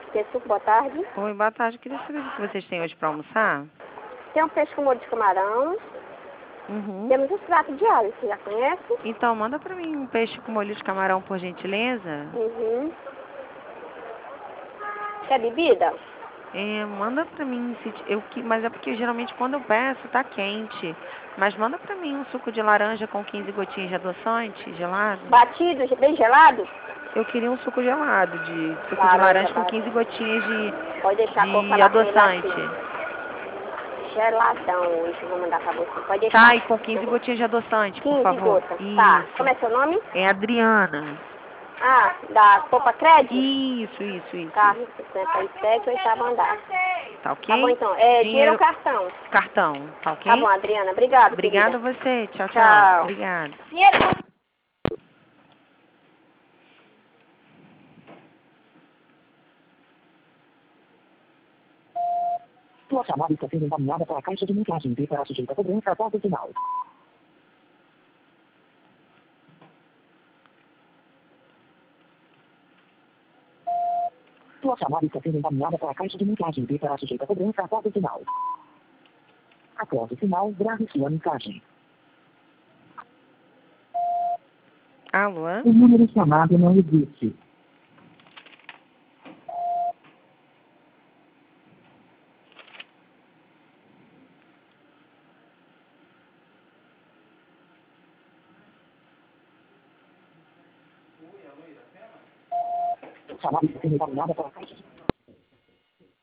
Pessoal, boa tarde. Oi, boa tarde. Queria saber o que vocês têm hoje para almoçar. Tem um peixe com molho de camarão. Uhum. Temos os pratos de alho, você já conhece? Então, manda para mim um peixe com molho de camarão, por gentileza. Uhum. Quer bebida? Manda para mim, mas é porque geralmente quando eu peço tá quente. Mas manda para mim um suco de laranja com 15 gotinhas de adoçante, gelado. Batido, bem gelado? Eu queria um suco gelado, de suco de Laranja, laranja com 15 gotinhas Pode deixar que eu vou de falar com ele adoçante. aqui. Geladão hoje, vou mandar pra você. Pode deixar. Tá, e com 15 gotinhas de adoçante, por 15 favor. gotas. Tá. Isso. Como é seu nome? É Adriana. Ah, da Copa Crédito? Isso. Carro 67, oitavo andar. Tá ok? Tá bom, então. Dinheiro ou cartão? Cartão, tá ok? Tá bom, Adriana. Obrigado, Obrigada querida. a você. Tchau. Tchau. Obrigada. Dinheiro. Sua chamada está sendo encaminhada para a caixa de mensagem e será sujeita a cobrança após o sinal. Sua chamada está sendo encaminhada para a caixa de mensagem e será sujeita a cobrança após o sinal. Após o sinal, grave sua mensagem. Alô? O número chamado não existe. Chamada está sendo encaminhada para a caixa de